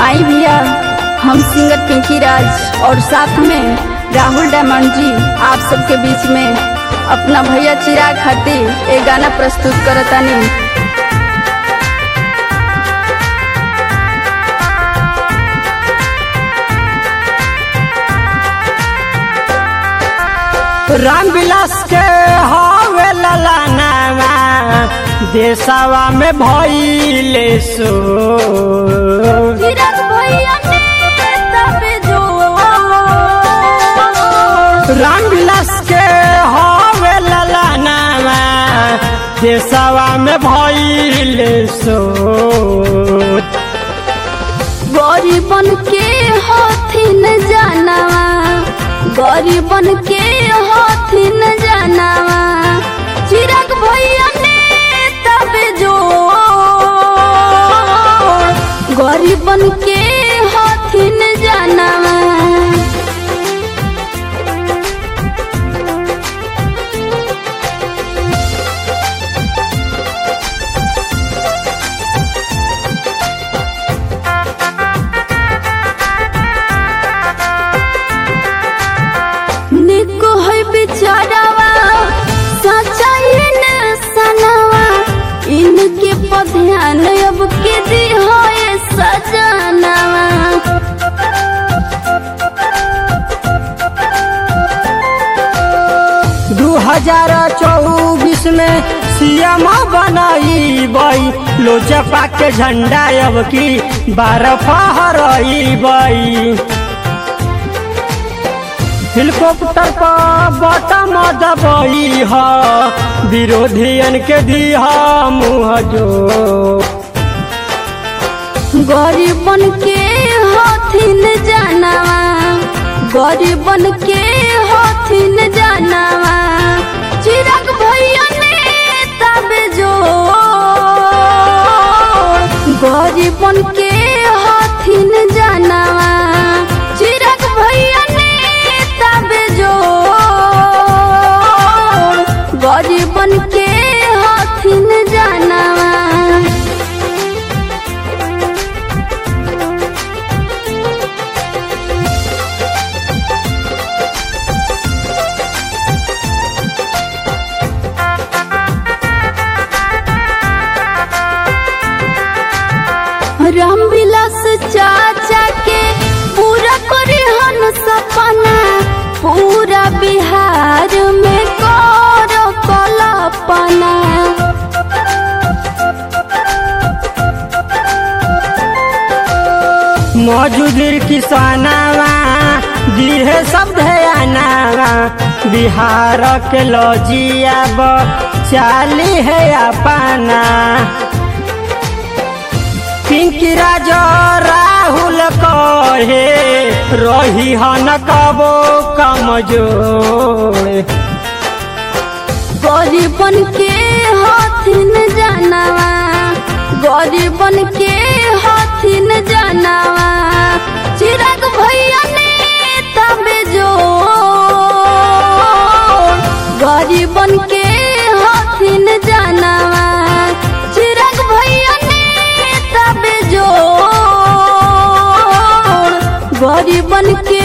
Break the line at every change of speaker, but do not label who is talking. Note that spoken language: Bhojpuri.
आई भैया, हम सिंगर पिंकी राज और साथ में राहुल डायमंड जी आप सबके बीच में अपना भैया चिराग खातिर एक गाना प्रस्तुत करतानी।
रामविलास के हवे ललनावा देशवा में भइले सो
चिराग भैया ने तबे जो
रामविलास के हवे ललनावा देशवा में भइले सो
गरीबन के हथिन जानवा, गरीबन के हथिन जानवा, चिराग भैया ने तबे जो गरीबन के हथिन जानवा। निको है बिचारावा सच्चाई न सनावा, इनके पर ध्यान अब के दी है सजनावा।
2024 में सीएम बनाई लोजपा के झंडा अब की 12 फहराई। हेलीकॉप्टर पर बटम दबाई है विरोधियन के दिया मुँह जो
गरीबन के हथिन जानवा, गरीबन के हथिन जानवा, चिराग भैया ने तबे जो गरीबन के हथिन जानवा, चिराग भैया ने तबे जो गरीबन के हथिन जानवा। रामविलास चाचा के पूरा करी हन सपना, पूरा बिहार में करो कल्पना।
मौजूदर किसानवा दिहे सब ध्यानवा बिहार के लजिया चाली है अपना। पिंकी राज राहुल कहे रही हन कबो कमजोर,
गरीबन के हथिन जानवा, गरीबन के हथिन जानवा, चिराग भैया ने तबे जो गरीबन के हथिन जानवा, चिराग भैया ने तबे जो गरीबन के